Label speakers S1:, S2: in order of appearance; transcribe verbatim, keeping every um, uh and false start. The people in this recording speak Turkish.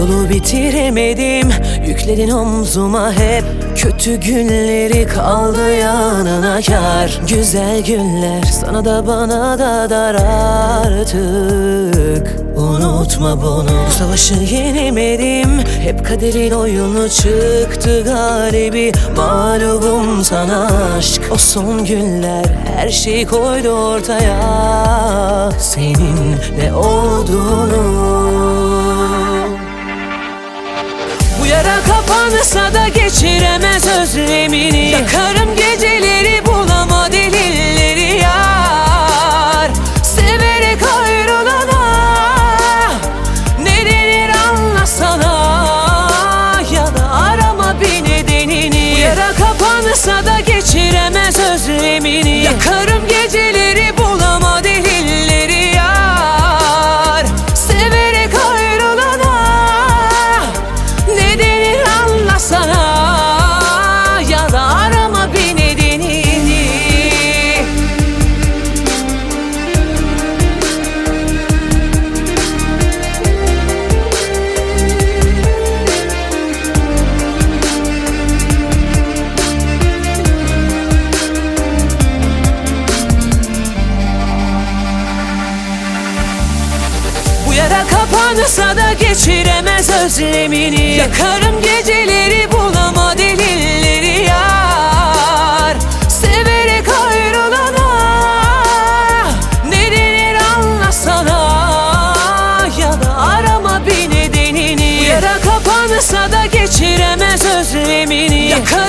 S1: Yolu bitiremedim, yükledin omzuma hep. Kötü günleri kaldı yanına kar. Güzel günler sana da bana da dar artık. Unutma bunu. Bu savaşı yenemedim, hep kaderin oyunu çıktı galibi. Mağlubum sana aşk. O son günler her şeyi koydu ortaya, senin ne olduğunu. Bu yara kapansa da geçiremez özlemini. Yakarım geceleri, bulama delilleri yar. Severek ayrılana ne denir anlasana, ya da arama bir nedenini. Bu yara kapansa da geçiremez özlemini. Yakarım geceleri, bulama delilleri yar. Severek ayrılana ne denir anlasana, ya da arama bir nedenini. Bu yara kapansa da geçiremez özlemini. Yakarım geceleri, bulama delilleri yar. Severek ayrılana ne denir anlasana, ya da arama bir nedenini. Bu yara kapansa da geçiremez özlemini. Yakarım